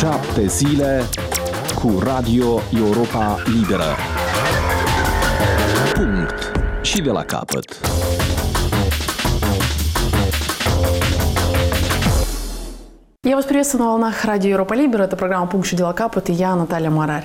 7 zile cu Radio Europa Liberă. Punct. Și de la capăt. Я вас приветствую на волнах Радио Европа Либера. Это программа «Пункт и дела капот» и я, Наталья Марарь.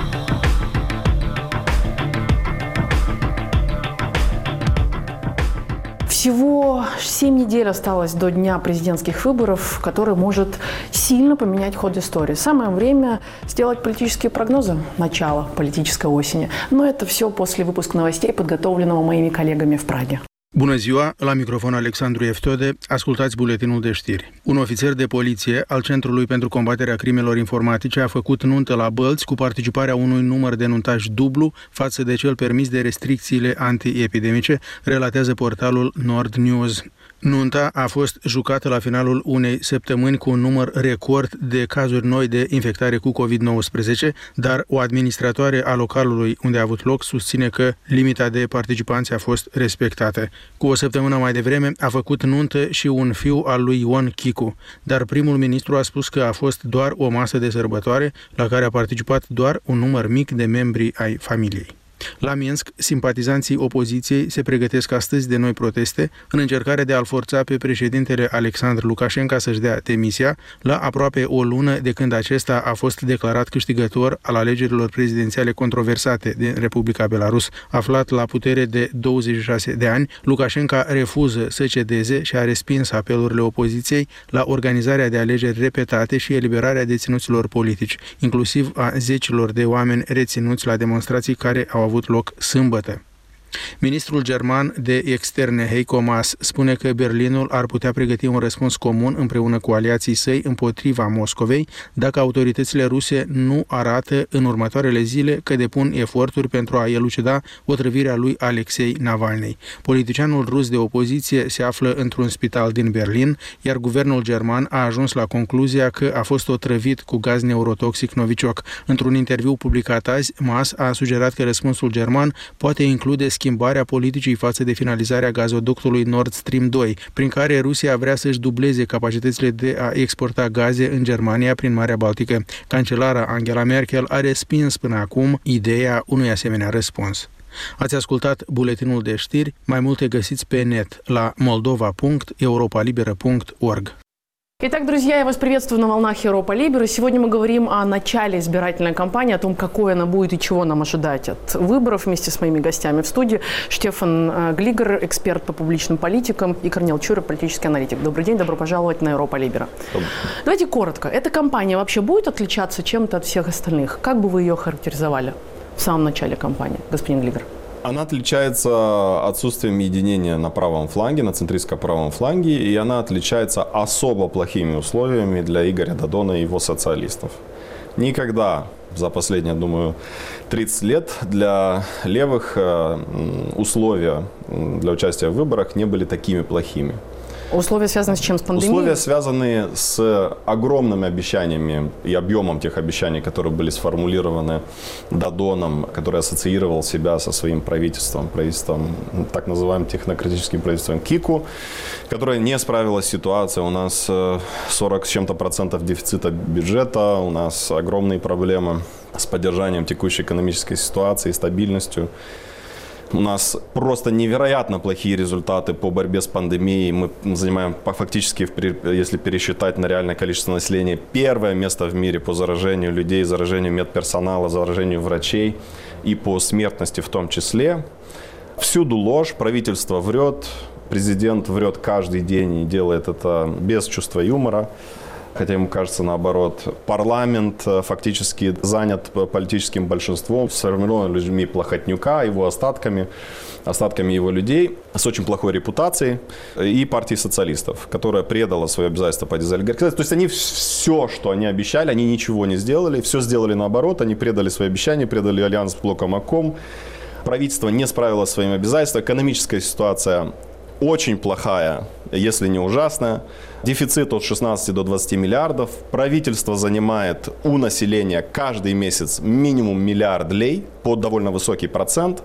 Всего 7 недель осталось до дня президентских выборов, который может сильно поменять ход истории. Самое время сделать политические прогнозы начала политической осени. Но это все после выпуска новостей, подготовленного моими коллегами в Праге. Bună ziua, la microfon Alexandru Eftode, ascultați buletinul de știri. Un ofițer de poliție al Centrului pentru combaterea crimelor informatice a făcut nuntă la Bălți cu participarea unui număr de nuntaj dublu față de cel permis de restricțiile antiepidemice, relatează portalul Nord News. Nunta a fost jucată la finalul unei săptămâni cu un număr record de cazuri noi de infectare cu COVID-19, dar o administratoare a localului unde a avut loc susține că limita de participanți a fost respectată. Cu o săptămână mai devreme a făcut nuntă și un fiu al lui Ion Chicu, dar primul ministru a spus că a fost doar o masă de sărbătoare la care a participat doar un număr mic de membri ai familiei. La Minsk, simpatizanții opoziției se pregătesc astăzi de noi proteste în încercarea de a-l forța pe președintele Alexandru Lukashenko să-și dea demisia la aproape o lună de când acesta a fost declarat câștigător al alegerilor prezidențiale controversate din Republica Belarus. Aflat la putere de 26 de ani, Lukashenko refuză să cedeze și a respins apelurile opoziției la organizarea de alegeri repetate și eliberarea deținuților politici, inclusiv a zecilor de oameni reținuți la demonstrații care au avut loc sâmbătă. Ministrul german de externe Heiko Maas spune că Berlinul ar putea pregăti un răspuns comun împreună cu aliații săi împotriva Moscovei dacă autoritățile ruse nu arată în următoarele zile că depun eforturi pentru a elucida otrăvirea lui Alexei Navalny. Politicianul rus de opoziție se află într-un spital din Berlin, iar guvernul german a ajuns la concluzia că a fost otrăvit cu gaz neurotoxic Novichok. Într-un interviu publicat azi, Maas a sugerat că răspunsul german poate include schimbarea politicii față de finalizarea gazoductului Nord Stream 2, prin care Rusia vrea să-și dubleze capacitățile de a exporta gaze în Germania prin Marea Baltică. Cancelara Angela Merkel a respins până acum ideea unui asemenea răspuns. Ați ascultat buletinul de știri, mai multe găsiți pe net la moldova.europalibera.org. Итак, друзья, я вас приветствую на волнах Европа Либера. Сегодня мы говорим о начале избирательной кампании, о том, какой она будет и чего нам ожидать от выборов вместе с моими гостями в студии. Штефан Глигер, эксперт по публичным политикам, и Корнел Чуров, политический аналитик. Добрый день, добро пожаловать на Европа Либера. Давайте коротко. Эта кампания вообще будет отличаться чем-то от всех остальных? Как бы вы ее характеризовали в самом начале кампании, господин Глигер? Она отличается отсутствием единения на правом фланге, на центристско-правом фланге, и она отличается особо плохими условиями для Игоря Додона и его социалистов. Никогда за последние, думаю, 30 лет для левых условия для участия в выборах не были такими плохими. Условия связаны с чем? С пандемией? Условия связаны с огромными обещаниями и объемом тех обещаний, которые были сформулированы Додоном, который ассоциировал себя со своим правительством, так называемым технократическим правительством Кику, которое не справилось с ситуацией. У нас 40 с чем-то процентов дефицита бюджета, у нас огромные проблемы с поддержанием текущей экономической ситуации, стабильностью. У нас просто невероятно плохие результаты по борьбе с пандемией. Мы занимаем фактически, если пересчитать на реальное количество населения, первое место в мире по заражению людей, заражению медперсонала, заражению врачей и по смертности в том числе. Всюду ложь, правительство врет, президент врет каждый день и делает это без чувства юмора. Хотя ему кажется наоборот. Парламент фактически занят политическим большинством, сформирован людьми Плохотнюка, его остатками его людей, с очень плохой репутацией, и партии социалистов, которая предала свои обязательства по дезолигархизации. То есть они все, что они обещали, они ничего не сделали, все сделали наоборот, они предали свои обещания, предали альянс с блоком АКОМ. Правительство не справилось с своими обязательствами, экономическая ситуация очень плохая, если не ужасная. Дефицит от 16 до 20 миллиардов. Правительство занимает у населения каждый месяц минимум миллиард лей под довольно высокий процент.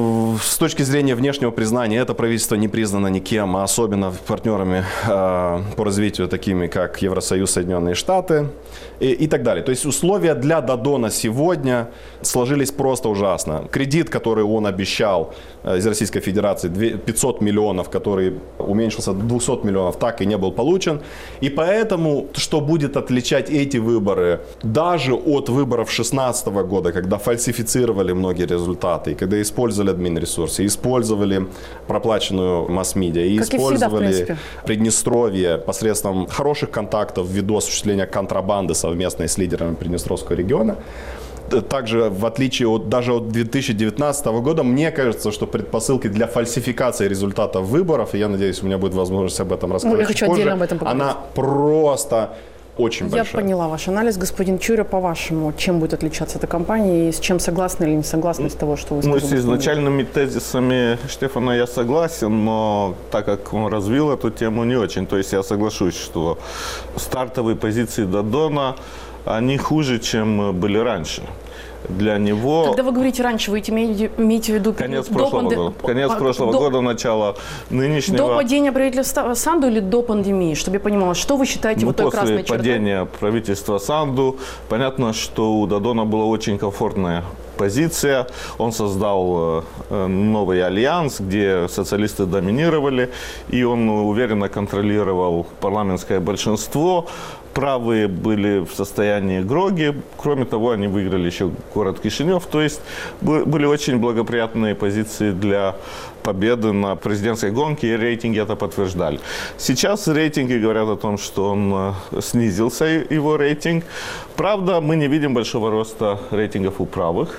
С точки зрения внешнего признания, это правительство не признано никем, а особенно партнерами по развитию, такими как Евросоюз, Соединенные Штаты и так далее. То есть условия для Додона сегодня сложились просто ужасно. Кредит, который он обещал из Российской Федерации, 500 миллионов, который уменьшился до 200 миллионов, так и не был получен. И поэтому, что будет отличать эти выборы даже от выборов 2016 года, когда фальсифицировали многие результаты, когда использовали админресурсы, использовали проплаченную масс-медиа и использовали Приднестровье посредством хороших контактов ввиду осуществления контрабанды совместной с лидерами Приднестровского региона. Также, в отличие даже от 2019 года, мне кажется, что предпосылки для фальсификации результатов выборов, и я надеюсь, у меня будет возможность об этом рассказать позже, об этом она просто очень большая. Я поняла ваш анализ. Господин Чуря, по-вашему, чем будет отличаться эта кампания и с чем согласны или не согласны с того, что вы сказали? С изначальными тезисами Штефана я согласен, но так как он развил эту тему, не очень. То есть я соглашусь, что стартовые позиции Додона, они хуже, чем были раньше. Для него... Когда вы говорите раньше, вы имеете в виду... Конец прошлого года, начало нынешнего... До падения правительства Санду или до пандемии? Чтобы я понимала, что вы считаете вот той красной чертой? После падения правительства Санду, понятно, что у Додона была очень комфортная позиция. Он создал новый альянс, где социалисты доминировали, и он уверенно контролировал парламентское большинство. Правые были в состоянии гроги. Кроме того, они выиграли еще город Кишинев. То есть были очень благоприятные позиции для победы на президентской гонке, и рейтинги это подтверждали. Сейчас рейтинги говорят о том, что он снизился, его рейтинг. Правда, мы не видим большого роста рейтингов у правых.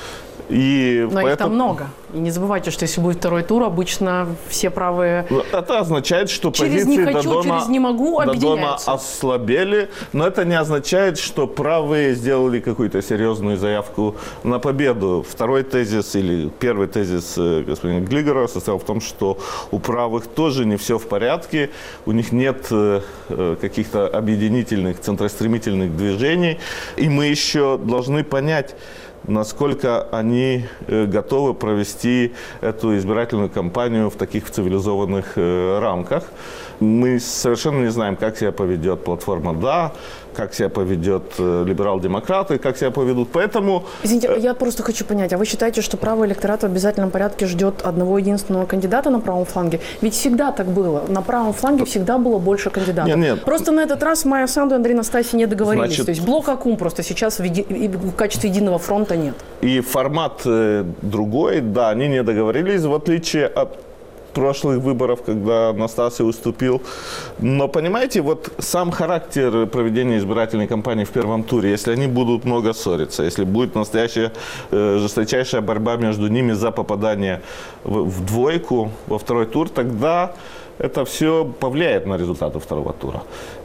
Но их там много. И не забывайте, что если будет второй тур, обычно все правые... Это означает, что через позиции не хочу, Додона, через не могу Додона ослабели, но это не означает, что правые сделали какую-то серьезную заявку на победу. Второй тезис или первый тезис господина Глигера состоял в том, что у правых тоже не все в порядке, у них нет каких-то объединительных, центростремительных движений, и мы еще должны понять, насколько они готовы провести эту избирательную кампанию в таких цивилизованных рамках. Мы совершенно не знаем, как себя поведет платформа «Да», как себя поведет либерал-демократы, как себя поведут. Поэтому... Извините, я просто хочу понять, а вы считаете, что правый электорат в обязательном порядке ждет одного единственного кандидата на правом фланге? Ведь всегда так было. На правом фланге всегда было больше кандидатов. Нет. Просто на этот раз Майя Санду и Андрей Настасьев не договорились. То есть блок Акум просто сейчас в качестве единого фронта нет. И формат другой, да, они не договорились, в отличие от прошлых выборов, когда Настасьев уступил. Но, понимаете, вот сам характер проведения избирательной кампании в первом туре, если они будут много ссориться, если будет настоящая жесточайшая борьба между ними за попадание в двойку во второй тур, тогда это все повлияет на результаты второго тура.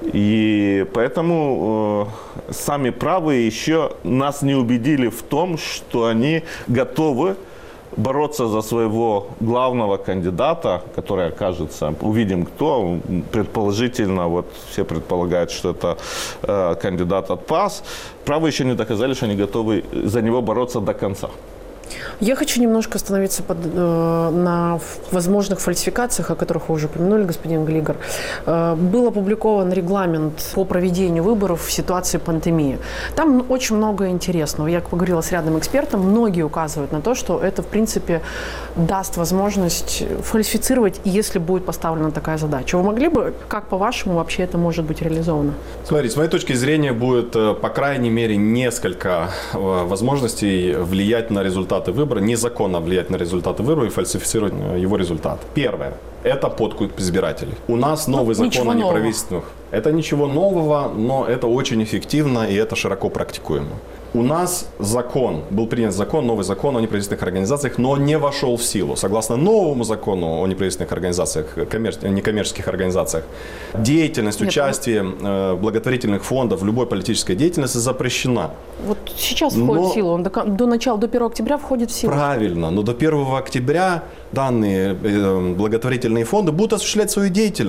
И поэтому сами правые еще нас не убедили в том, что они готовы бороться за своего главного кандидата, который окажется, увидим кто, предположительно, вот все предполагают, что это кандидат от ПАС. Правые еще не доказали, что они готовы за него бороться до конца. Я хочу немножко остановиться на возможных фальсификациях, о которых вы уже упомянули, господин Глигер. Был опубликован регламент по проведению выборов в ситуации пандемии. Там очень много интересного. Я поговорила с рядом экспертом, многие указывают на то, что это, в принципе, даст возможность фальсифицировать, если будет поставлена такая задача. Вы могли бы, как по-вашему, вообще это может быть реализовано? Смотрите, с моей точки зрения, будет, по крайней мере, несколько возможностей влиять на результаты выбора, незаконно влиять на результаты выбора и фальсифицировать его результат. Первое. Это подкуп избирателей. У нас новый закон о неправительственных. Это ничего нового, но это очень эффективно и это широко практикуемо. У нас был принят новый закон о неправительственных организациях, но не вошел в силу. Согласно новому закону о неправительственных организациях, некоммерческих организациях, деятельность, участие благотворительных фондов в любой политической деятельности запрещена. Вот сейчас входит в силу, он до 1 октября входит в силу. Правильно, но до 1 октября данные благотворительные фонды будут осуществлять свою деятельность.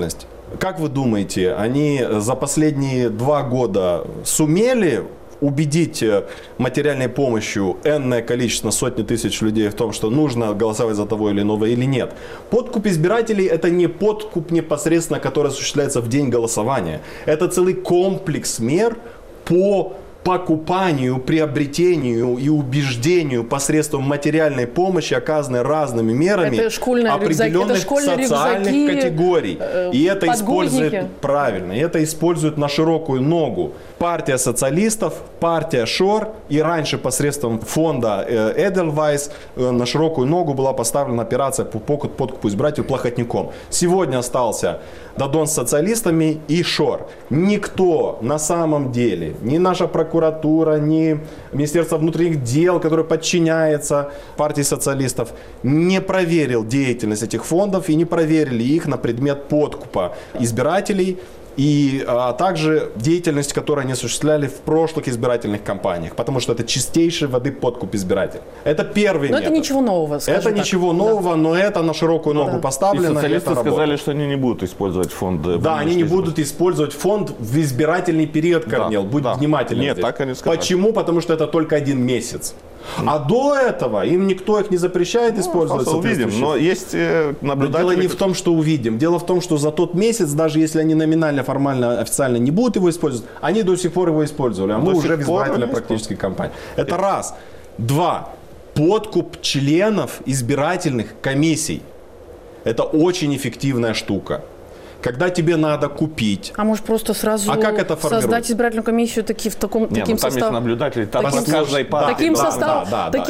Как вы думаете, они за последние 2 года сумели убедить материальной помощью энное количество, сотни тысяч людей в том, что нужно голосовать за того или иного или нет? Подкуп избирателей – это не подкуп непосредственно, который осуществляется в день голосования. Это целый комплекс мер по покупанию, приобретению и убеждению посредством материальной помощи, оказанной разными мерами определенных социальных категорий. И это использует правильно, и это используют на широкую ногу партия социалистов, партия ШОР, и раньше посредством фонда Эдельвайс на широкую ногу была поставлена операция по подкупу избирателей плохотником. Сегодня остался Дадон с социалистами и ШОР. Никто на самом деле, ни наша прокуратура, ни Министерство внутренних дел, которое подчиняется партии социалистов, не проверил деятельность этих фондов и не проверили их на предмет подкупа избирателей, а также деятельность, которую они осуществляли в прошлых избирательных кампаниях, потому что это чистейшей воды подкуп избирателей. Это первый метод. Это ничего нового, скажем так. Это ничего нового, но это на широкую ногу поставлено. И социалисты сказали, что они не будут использовать фонд. Да, они не будут использовать фонд в избирательный период, Корнел. Будь внимателен. Нет, здесь. так они сказали. Почему? Потому что это только 1 месяц. А до этого им никто их не запрещает использовать. Увидим, но есть наблюдатели. Дело не в том, что увидим. Дело в том, что за тот месяц, даже если они номинально, формально, официально не будут его использовать, они до сих пор его использовали. А мы уже в избирательной практической кампании. Это раз. 2. Подкуп членов избирательных комиссий. Это очень эффективная штука. Когда тебе надо купить. А может просто сразу создать избирательную комиссию таким составом? Там есть наблюдатели, там от каждой партии. Таким составом,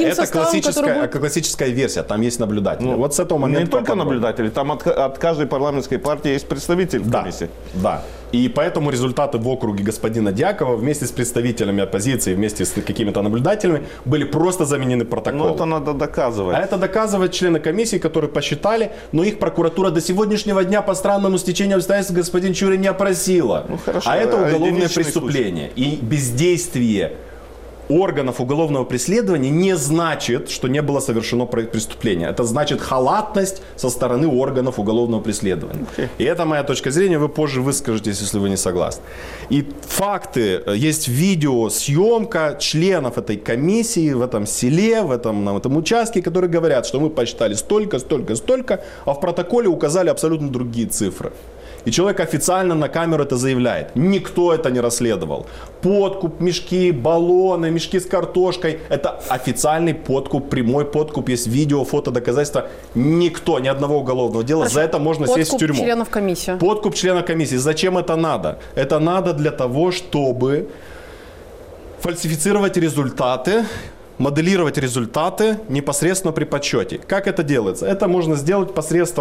это классическая версия, там есть наблюдатели. Вот с этого момента. Не только наблюдатели, там от каждой парламентской партии есть представитель в комиссии. Да. И поэтому результаты в округе господина Дьякова вместе с представителями оппозиции, вместе с какими-то наблюдателями были просто заменены протоколом. Но это надо доказывать. А это доказывают члены комиссии, которые посчитали, но их прокуратура до сегодняшнего дня по странному стечению обстоятельств господин Чурин не опросила. Хорошо, а это уголовное преступление. Случай. И бездействие органов уголовного преследования не значит, что не было совершено преступление. Это значит халатность со стороны органов уголовного преследования. И это моя точка зрения. Вы позже выскажетесь, если вы не согласны. И факты. Есть видеосъемка членов этой комиссии в этом селе, на этом участке, которые говорят, что мы посчитали столько, а в протоколе указали абсолютно другие цифры. И человек официально на камеру это заявляет. Никто это не расследовал. Подкуп, мешки, баллоны, мешки с картошкой. Это официальный подкуп, прямой подкуп. Есть видео, фото, доказательства. Никто, ни одного уголовного дела. За это можно сесть в тюрьму. Подкуп членов комиссии. Подкуп членов комиссии. Зачем это надо? Это надо для того, чтобы фальсифицировать результаты, моделировать результаты непосредственно при подсчете. Как это делается? Это можно сделать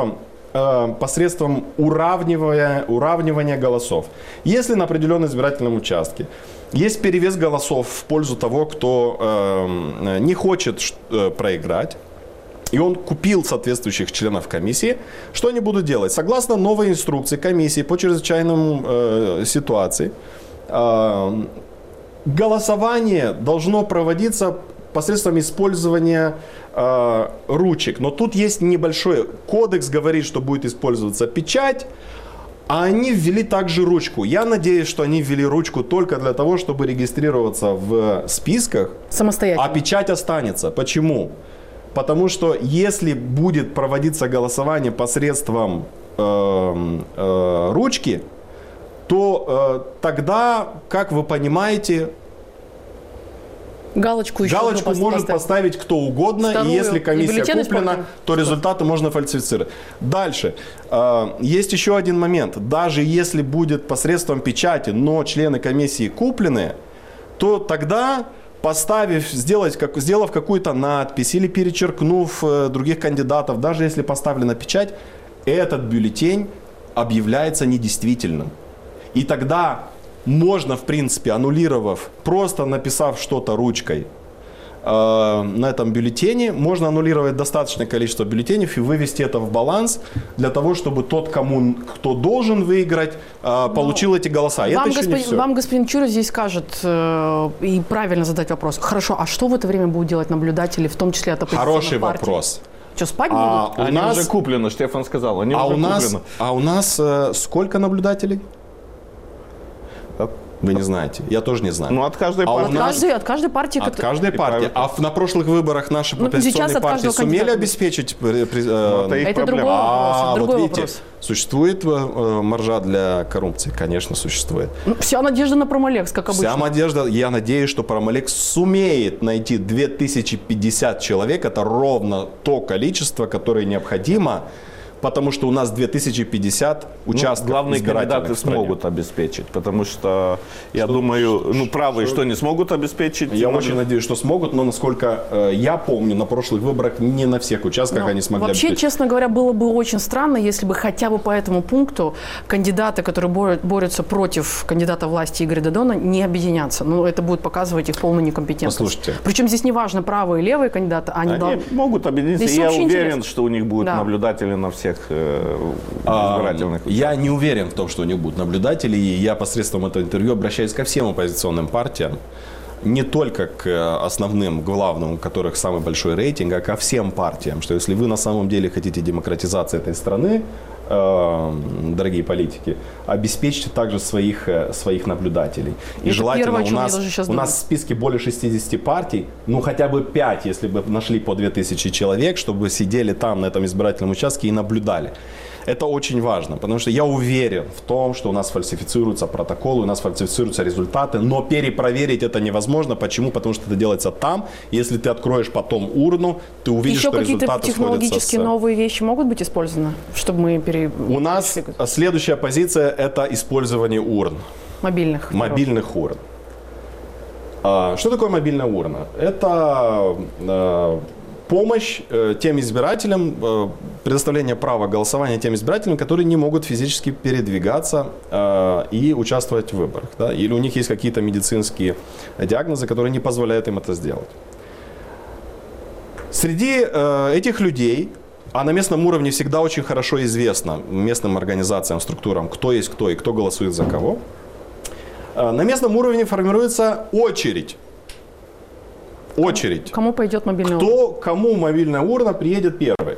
посредством уравнивания голосов. Если на определенном избирательном участке есть перевес голосов в пользу того, кто не хочет проиграть, и он купил соответствующих членов комиссии, что они будут делать? Согласно новой инструкции комиссии по чрезвычайным ситуации, голосование должно проводиться посредством использования ручек. Но тут есть небольшой кодекс, говорит, что будет использоваться печать, а они ввели также ручку. Я надеюсь, что они ввели ручку только для того, чтобы регистрироваться в списках, самостоятельно. А печать останется. Почему? Потому что если будет проводиться голосование посредством ручки, то тогда, как вы понимаете, Галочку может поставить кто угодно, и если комиссия куплена, то результаты можно фальсифицировать. Дальше. Есть еще один момент. Даже если будет посредством печати, но члены комиссии куплены, то тогда, сделав какую-то надпись или перечеркнув других кандидатов, даже если поставлена печать, этот бюллетень объявляется недействительным. И тогда можно, в принципе, аннулировав, просто написав что-то ручкой на этом бюллетене, можно аннулировать достаточное количество бюллетеней и вывести это в баланс для того, чтобы тот, кто должен выиграть, получил эти голоса. Вам господин Чурин здесь скажет и правильно задать вопрос. Хорошо, а что в это время будут делать наблюдатели, в том числе от оппозиционных партий? Хороший вопрос. Что, спать будут? Они уже куплены, Штефан сказал. Они уже куплены. У нас сколько наблюдателей? Вы не знаете. Я тоже не знаю. Ну, от каждой партии. От каждой партии. От каждой партии. А на прошлых выборах наши оппозиционные партии сумели обеспечить... Это другой вопрос. Вот видите, существует маржа для коррупции? Конечно, существует. Вся надежда на Промолекс, как обычно. Вся надежда. Я надеюсь, что Промолекс сумеет найти 2050 человек. Это ровно то количество, которое необходимо. Потому что у нас 2050 участков. Главные кандидаты смогут обеспечить, потому что, я думаю, правые что не смогут обеспечить. Я очень надеюсь, что смогут, но насколько я помню, на прошлых выборах не на всех участках они смогли вообще, обеспечить. честно говоря, было бы очень странно, если бы хотя бы по этому пункту кандидаты, которые борются против кандидата власти Игоря Додона, не объединятся. Ну, это будет показывать их полную некомпетентность. Послушайте. Причем здесь не важно, правые и левые кандидаты, они могут объединиться. Здесь я уверен, интересно. что у них будут наблюдатели на всех избирательных. Я не уверен в том, что у них будут наблюдатели, и я посредством этого интервью обращаюсь ко всем оппозиционным партиям, не только к основным, главным, у которых самый большой рейтинг, а ко всем партиям, что если вы на самом деле хотите демократизации этой страны, дорогие политики, обеспечьте также своих наблюдателей. И желательно у нас в списке более 60 партий, ну хотя бы 5, если бы нашли по 2000 человек, чтобы сидели там на этом избирательном участке и наблюдали. Это очень важно, потому что я уверен в том, что у нас фальсифицируются протоколы, у нас фальсифицируются результаты, но перепроверить это невозможно. Почему? Потому что это делается там. Если ты откроешь потом урну, ты увидишь, что результаты сходятся. Еще какие-то технологические новые вещи могут быть использованы, чтобы мы У нас следующая позиция – это использование урн. Мобильных урн. Что такое мобильная урна? Это помощь тем избирателям, предоставление права голосования тем избирателям, которые не могут физически передвигаться и участвовать в выборах. Да? Или у них есть какие-то медицинские диагнозы, которые не позволяют им это сделать. Среди этих людей, а на местном уровне всегда очень хорошо известно местным организациям, структурам, кто есть кто и кто голосует за кого, на местном уровне формируется очередь. Кому пойдет мобильная урна? Кому мобильная урна приедет первой.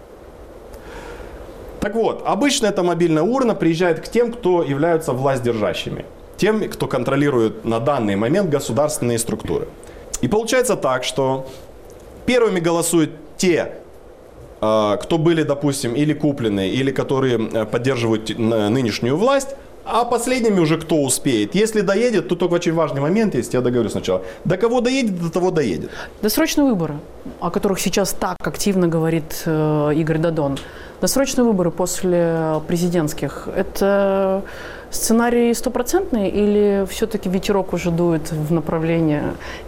Так вот, обычно эта мобильная урна приезжает к тем, кто являются властьдержащими. Тем, кто контролирует на данный момент государственные структуры. И получается так, что первыми голосуют те, кто были, допустим, или куплены, или которые поддерживают нынешнюю власть, а последними уже кто успеет. Если доедет, то только очень важный момент есть, я договорю сначала. До кого доедет, до того доедет. Досрочные выборы, о которых сейчас так активно говорит Игорь Додон. Досрочные выборы после президентских. Это сценарий стопроцентный или все-таки ветерок уже дует в направлении,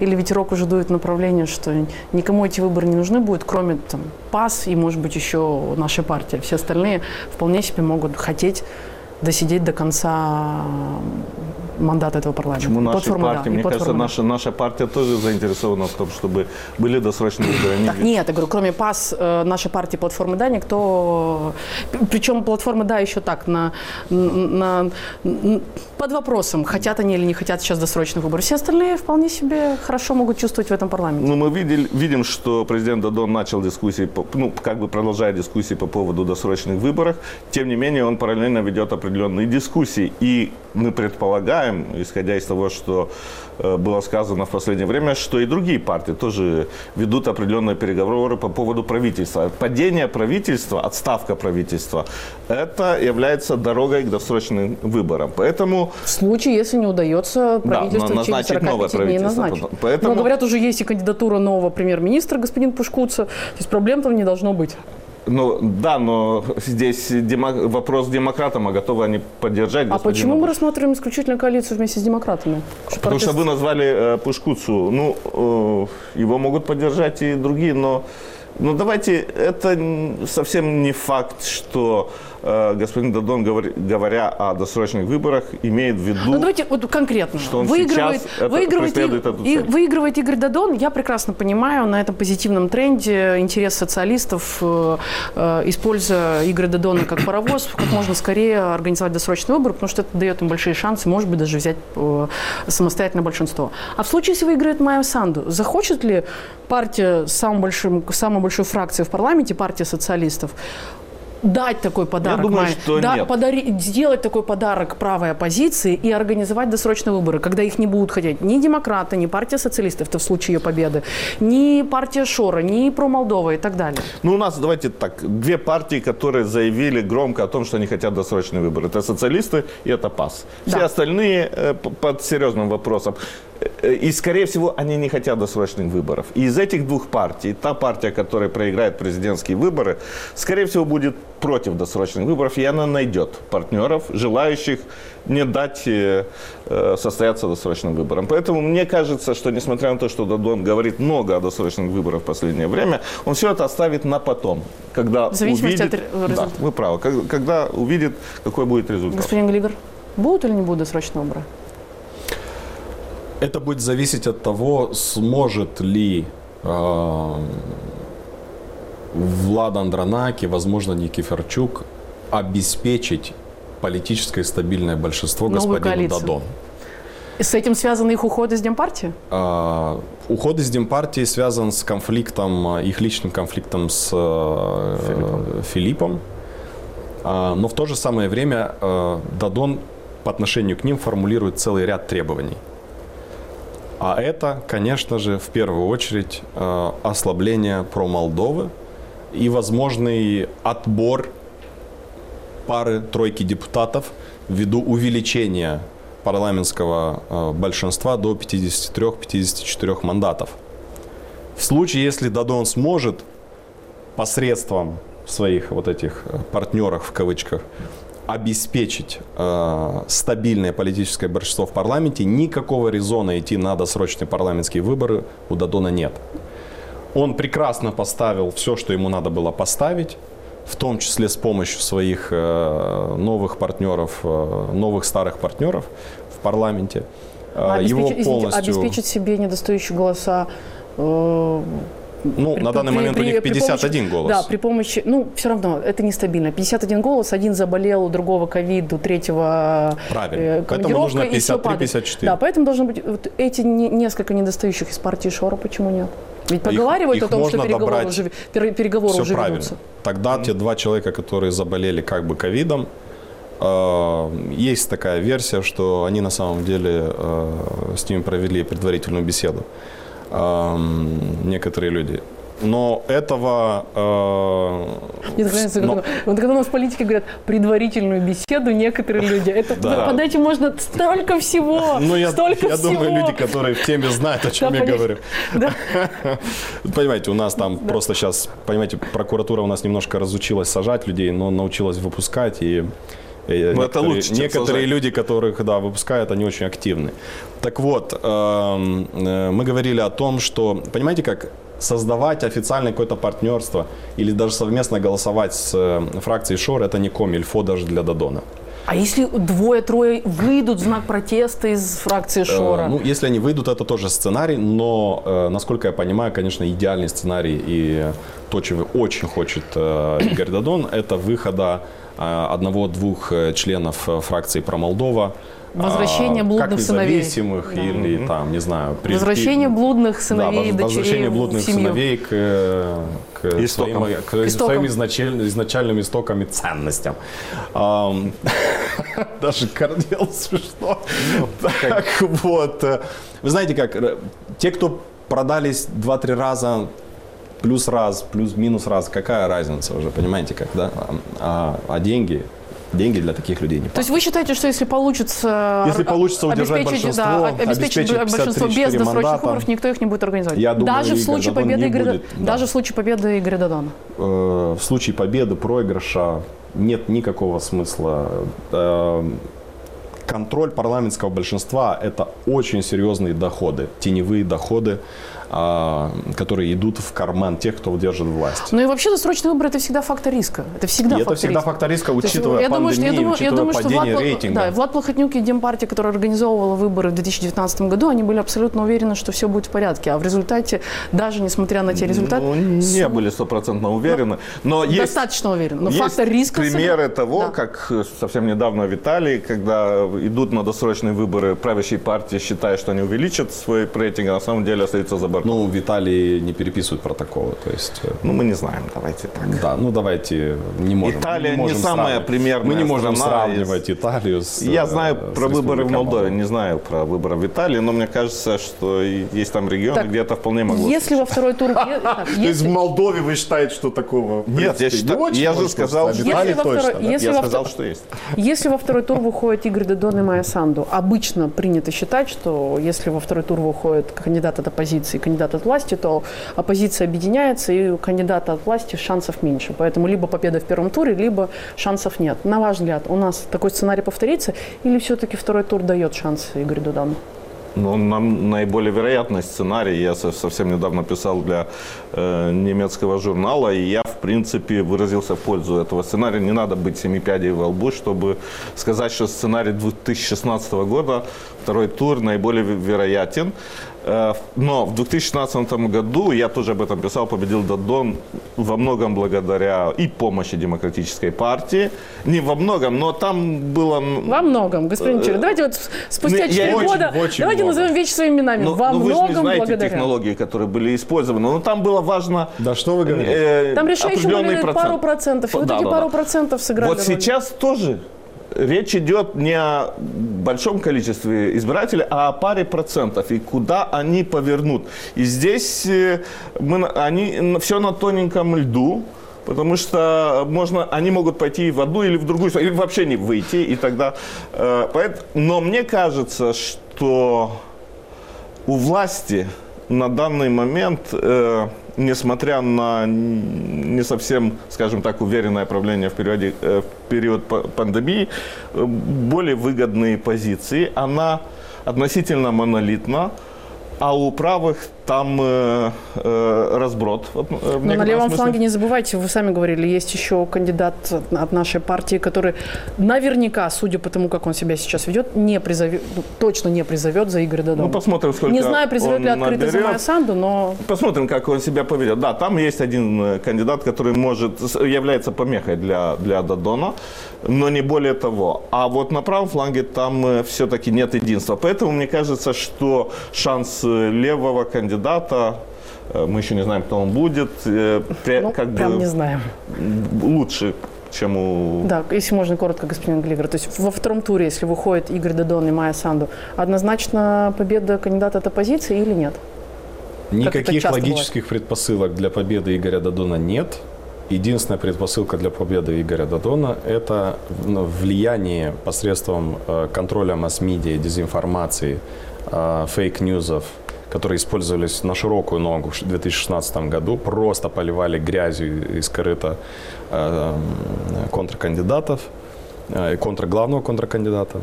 что никому эти выборы не нужны будут, кроме ПАС и, может быть, еще нашей партии. Все остальные вполне себе могут хотеть досидеть до конца мандата этого парламента. Почему нашей партии? Мне кажется, наша партия тоже заинтересована в том, чтобы были досрочные выборы. Так нет, я говорю, кроме ПАС, нашей партии, платформы «Да», никто... Причем платформа «Да» еще так, под вопросом, хотят они или не хотят сейчас досрочных выборов. Все остальные вполне себе хорошо могут чувствовать в этом парламенте. Мы видим, что президент Додон начал дискуссии, продолжает дискуссии по поводу досрочных выборов. Тем не менее, он параллельно ведет определенные дискуссии. И мы предполагаем, исходя из того, что было сказано в последнее время, что и другие партии тоже ведут определенные переговоры по поводу правительства. Падение правительства, отставка правительства, это является дорогой к досрочным выборам. Поэтому... В случае, если не удается правительство в течение 45 дней назначить. Поэтому... Но, говорят, уже есть и кандидатура нового премьер-министра, господин Пушкуца. То есть проблем там не должно быть. Но здесь вопрос демократам, а готовы они поддержать господина. А почему мы рассматриваем исключительно коалицию вместе с демократами? Потому что вы назвали Пушкуцу. Его могут поддержать и другие, но давайте, это совсем не факт, что господин Дадон, говоря о досрочных выборах, имеет в виду... Ну, давайте вот конкретно. Что он Выигрывает Игорь Дадон. Я прекрасно понимаю на этом позитивном тренде интерес социалистов, используя Игоря Дадона как паровоз, как можно скорее организовать досрочный выбор, потому что это дает им большие шансы, может быть, даже взять самостоятельное большинство. А в случае, если выиграет Майя Санду, захочет ли партия с самой большой фракцией в парламенте, партия социалистов, дать такой подарок, я думаю, что нет. Сделать такой подарок правой оппозиции и организовать досрочные выборы, когда их не будут хотеть ни демократы, ни партия социалистов, это в случае ее победы, ни партия Шора, ни Про-Молдова и так далее. Ну, у нас, давайте так, две партии, которые заявили громко о том, что они хотят досрочные выборы. Это социалисты и это ПАС. Все остальные под серьезным вопросом. И, скорее всего, они не хотят досрочных выборов. И из этих двух партий, та партия, которая проиграет президентские выборы, скорее всего, будет против досрочных выборов, и она найдет партнеров, желающих не дать состояться досрочным выборам. Поэтому мне кажется, что, несмотря на то, что Дадон говорит много о досрочных выборах в последнее время, он все это оставит на потом, когда в зависимости увидит... от результата. Да, вы правы. Когда увидит, какой будет результат. Господин Глигер, будут или не будут досрочные выборы? Это будет зависеть от того, сможет ли Влад Андронаки, возможно, Никифорчук обеспечить политическое стабильное большинство господину Дадону. С этим связан их уход из Демпартии? Уход из Демпартии связан с конфликтом, их личным конфликтом с Филиппом. Но в то же самое время Дадон по отношению к ним формулирует целый ряд требований. А это, конечно же, в первую очередь ослабление Про-Молдовы и возможный отбор пары-тройки депутатов ввиду увеличения парламентского большинства до 53-54 мандатов. В случае, если Дадон сможет посредством своих вот этих партнеров, в кавычках, обеспечить стабильное политическое большинство в парламенте, никакого резона идти на досрочные парламентские выборы у Дадона нет. Он прекрасно поставил все, что ему надо было поставить, в том числе с помощью своих новых партнеров, новых старых партнеров в парламенте. Обеспечить себе недостающие голоса. На данный момент у них 51 голос. Да, при помощи, все равно, это нестабильно. 51 голос, один заболел, у другого ковид, у третьего правильно, поэтому нужно 53-54. Да, поэтому должны быть вот эти несколько недостающих из партии Шора, почему нет? Ведь поговаривают о том, что переговоры уже ведутся. Тогда те два человека, которые заболели как бы ковидом, есть такая версия, что они на самом деле с ними провели предварительную беседу. Некоторые люди. Но этого... Вот когда у нас в политике говорят предварительную беседу, некоторые люди, это под этим можно столько всего, я думаю, люди, которые в теме, знают, о чем я говорю. Понимаете, у нас там просто сейчас, прокуратура у нас немножко разучилась сажать людей, но научилась выпускать, и некоторые люди, которых выпускают, они очень активны. Так вот, мы говорили о том, что, понимаете, как создавать официальное какое-то партнерство или даже совместно голосовать с фракцией Шор, это не комильфо даже для Дадона. А если двое-трое выйдут в знак протеста из фракции Шора? Если они выйдут, это тоже сценарий, но, насколько я понимаю, конечно, идеальный сценарий и то, чего очень хочет Игорь Дадон, это выхода одного-двух членов фракции Про-Молдова. Возвращение блудных сыновей. Как независимых или там, не знаю. Возвращение блудных сыновей, дочерей возвращение блудных сыновей к своим изначальным истокам и ценностям. Даже кордел смешно. Так вот. Вы знаете как, те, кто продались 2-3 раза, плюс раз, плюс-минус раз, какая разница уже, понимаете как, да? А деньги для таких людей не пахнут. То есть вы считаете, что если получится удержать большинство, обеспечить большинство без досрочных выборов, никто их не будет организовать? Я думаю, даже в случае победы Игоря Дадона? В случае победы, проигрыша нет никакого смысла. контроль парламентского большинства – это очень серьезные доходы, теневые доходы, которые идут в карман тех, кто удержит власть. Ну и вообще досрочные выборы – это всегда фактор риска. Это всегда фактор риска, учитывая пандемию, учитывая падение рейтинга. Да, Влад Плохотнюк и Демпартия, которая организовывала выборы в 2019 году, они были абсолютно уверены, что все будет в порядке. А в результате, даже несмотря на те результаты… не были 100% уверены. Но достаточно уверены. Но фактор риска… примеры того, как совсем недавно в Италии, когда идут на досрочные выборы правящие партии, считая, что они увеличат свой рейтинг, а на самом деле остаются за бортом. Ну, в Италии не переписывают протоколы, то есть… Ну, мы не знаем, давайте так. Да, ну давайте не можем. Италия не самая примерная. Мы не можем сравнивать Италию с… Я знаю про выборы в Молдове, не знаю про выборы в Италии, но мне кажется, что есть там регионы, где это вполне могло. Если во второй тур… То есть в Молдове вы считаете, что такого… Нет, я же сказал, что есть. Если во второй тур выходит Игорь Додон и Майя Санду, обычно принято считать, что если во второй тур выходит кандидат от оппозиции и кандидат от власти, то оппозиция объединяется, и у кандидата от власти шансов меньше. Поэтому либо победа в первом туре, либо шансов нет. На ваш взгляд, у нас такой сценарий повторится, или все-таки второй тур дает шанс Игорю Додону? Ну, наиболее вероятный сценарий. Я совсем недавно писал для немецкого журнала, и я, в принципе, выразился в пользу этого сценария. Не надо быть семипядей во лбу, чтобы сказать, что сценарий 2016 года, второй тур, наиболее вероятен. Но в 2016 году, я тоже об этом писал, победил Додон во многом благодаря и помощи Демократической партии. Не во многом, но там было… Во многом, господин Чурин. Давайте вот спустя 4 года, давайте назовем вещи своими именами. Во многом благодаря. Вы же не знаете благодаря технологии, которые были использованы. Но там было важно… Да что вы говорите? Там решающий были пару процентов. И вот эти пару процентов сыграли роль. Вот сейчас тоже… Речь идет не о большом количестве избирателей, а о паре процентов. И куда они повернут. И здесь они все на тоненьком льду. Потому что они могут пойти в одну или в другую сторону, или вообще не выйти. И тогда, но мне кажется, что у власти на данный момент… несмотря на не совсем, скажем так, уверенное правление в период пандемии, более выгодные позиции. Она относительно монолитна, а у правых там разброд. Но на левом фланге, не забывайте, вы сами говорили, есть еще кандидат от нашей партии, который наверняка, судя по тому, как он себя сейчас ведет, точно не призовет за Игоря Додона. Ну, посмотрим, сколько не знаю, призовет ли открыто за Майю Санду, но… Посмотрим, как он себя поведет. Да, там есть один кандидат, который является помехой для Додона, но не более того. А вот на правом фланге там все-таки нет единства. Поэтому мне кажется, что шанс левого кандидата, мы еще не знаем, кто он будет, прям не знаем. Лучше, чем у… Да, если можно коротко, господин Глигер. То есть во втором туре, если выходит Игорь Додон и Майя Санду, однозначно победа кандидата от оппозиции или нет? Никаких логических предпосылок для победы Игоря Додона нет. Единственная предпосылка для победы Игоря Додона – это влияние посредством контроля масс-медиа, дезинформации, фейк-ньюзов, которые использовались на широкую ногу в 2016 году, просто поливали грязью из корыта контркандидатов, главного контркандидата.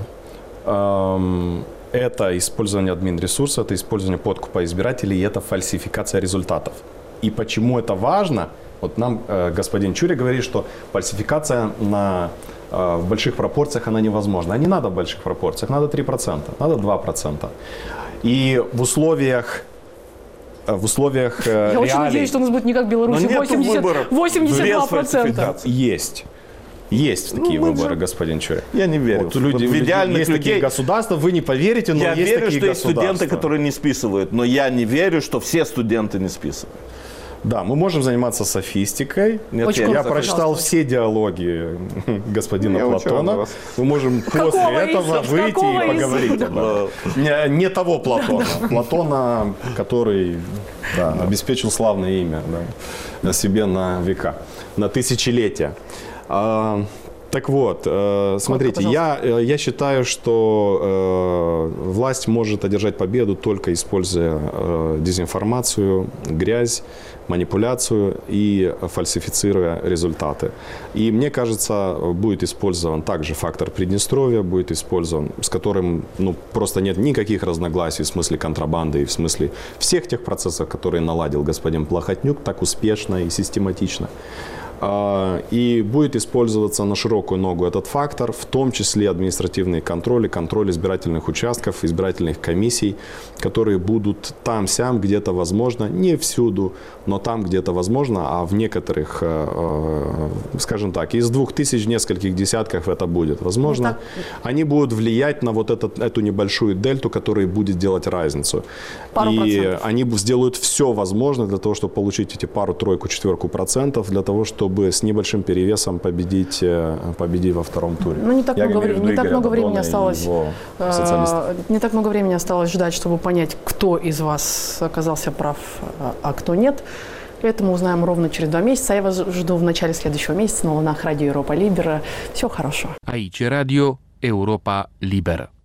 Это использование админресурса, это использование подкупа избирателей, и это фальсификация результатов. И почему это важно? Вот нам господин Чури говорит, что фальсификация в больших пропорциях она невозможна. А не надо в больших пропорциях, надо 3%, надо 2%. И в условиях Я очень надеюсь, что у нас будет не как в Беларуси, 82%. Есть такие выборы, господин Чури. Я не верю. Вот есть такие государства, вы не поверите, но я есть верю, такие что государства. Есть студенты, которые не списывают, но я не верю, что все студенты не списывают. Да, мы можем заниматься софистикой. Я прочитал все диалоги господина Платона. Мы можем после этого выйти и поговорить об этом. Не того Платона. Платона, который обеспечил славное имя себе на века, на тысячелетия. Так вот, смотрите, я считаю, что власть может одержать победу только используя дезинформацию, грязь, манипуляцию и фальсифицируя результаты. И мне кажется, будет использован также фактор Приднестровья, будет использован, с которым просто нет никаких разногласий в смысле контрабанды и в смысле всех тех процессов, которые наладил господин Плохотнюк так успешно и систематично. И будет использоваться на широкую ногу этот фактор, в том числе административный контроль и контроль избирательных участков, избирательных комиссий, которые будут там-сям где-то возможно, не всюду, но там где-то возможно, а в некоторых, скажем так, из 2000 нескольких десятков это будет возможно. Они будут влиять на вот эту небольшую дельту, которая будет делать разницу. И они сделают все возможное для того, чтобы получить эти пару, тройку, четверку процентов, для того, чтобы с небольшим перевесом победить во втором туре. Ну, не так много времени осталось. Не так много времени осталось ждать, чтобы понять, кто из вас оказался прав, а кто нет. Это мы узнаем ровно через 2 месяца. Я вас жду в начале следующего месяца на волнах радио Европа Либера. Всего хорошего. Aici Radio Europa Liberă.